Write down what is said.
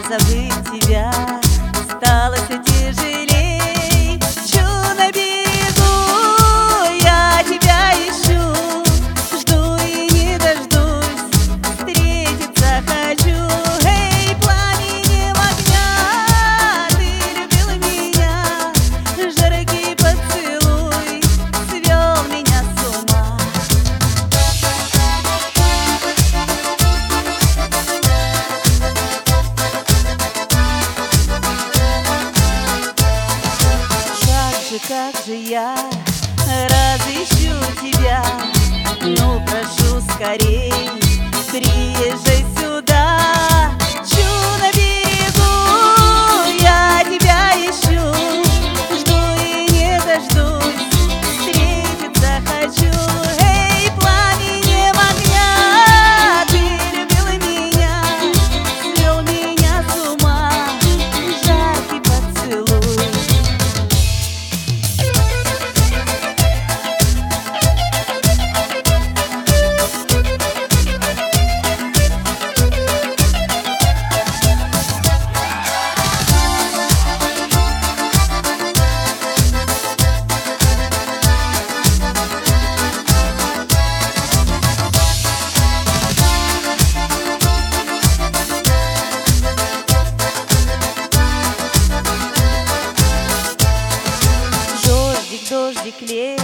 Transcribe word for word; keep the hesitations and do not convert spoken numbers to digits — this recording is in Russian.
забыть тебя стало все тяжелей. Чу на берегу, я тебя ищу, жду и не дождусь, встретиться хочу. Эй, пламенем огня, ты любил меня, жаркий поцелуй свел меня с ума. Как же я разыщу тебя, ну прошу скорей, приезжай сюда. Чу на берегу, я тебя ищу, жду и не дождусь, встретиться хочу. Эй, пламенем огня, ты любил меня, свел меня с ума, жаркий поцелуй. Дождик лей.